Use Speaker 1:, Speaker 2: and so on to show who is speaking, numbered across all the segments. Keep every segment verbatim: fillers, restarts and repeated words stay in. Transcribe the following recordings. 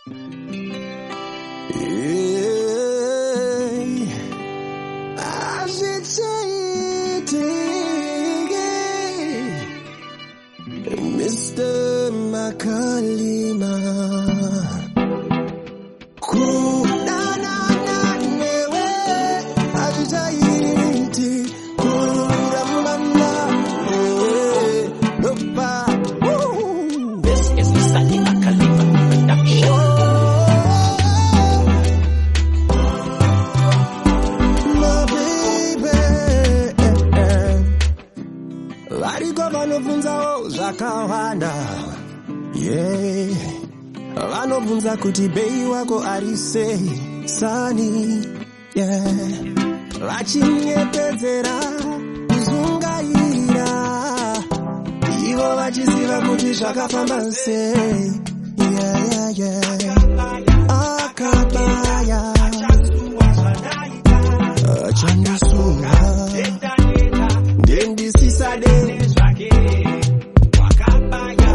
Speaker 1: Mister Makalima.
Speaker 2: This is Mister Makalima production.
Speaker 1: My baby, vanobvunza zvakawanda, yeah. Vanobvunza kuti bei wako ari sei, sani, yeah. Vachinyepedzera kuzungaira, ivo vachiziva kuti zvakafamba sei, yeah, yeah, yeah. Akabaya achandisunga ndendisisade wakabaya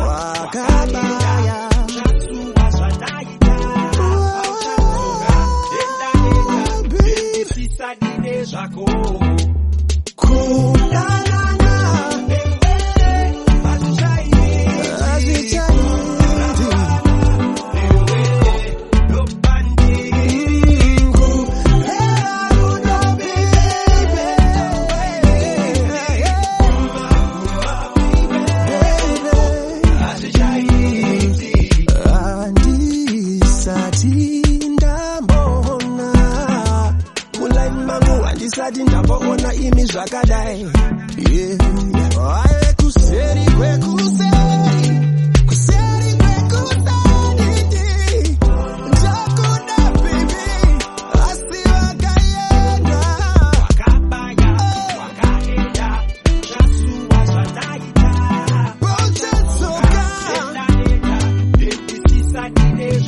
Speaker 1: ndisati ndamboona imi zvakadai, yeah. Ave kuseri kwekuseri, kuseri kwekuseri, ndakuda baby, asi vakaenda wakabaya wakaenda zvasuwa zvataita bochetsoka ndendisisadi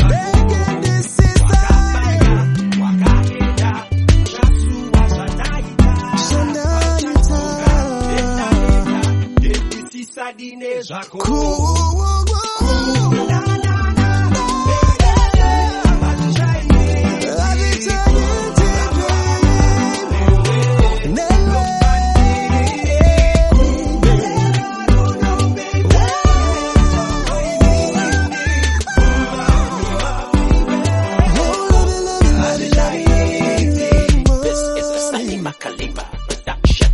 Speaker 1: Sadine Jaco. Cool. This is a Mister Makalima production.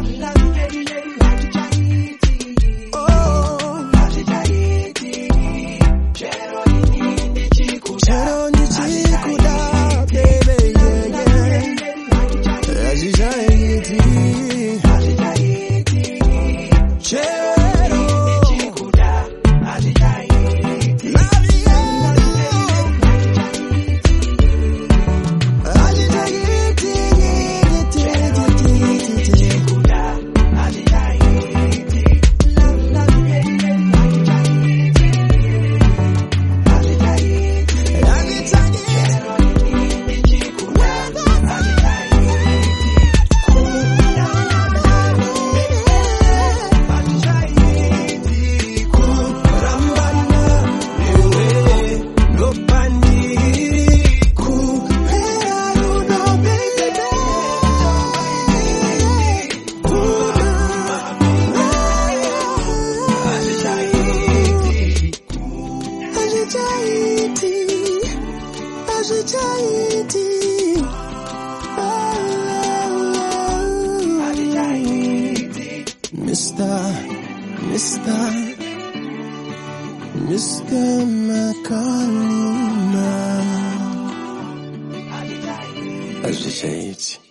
Speaker 1: Mister, Mister, Mister Makalima. As we say it.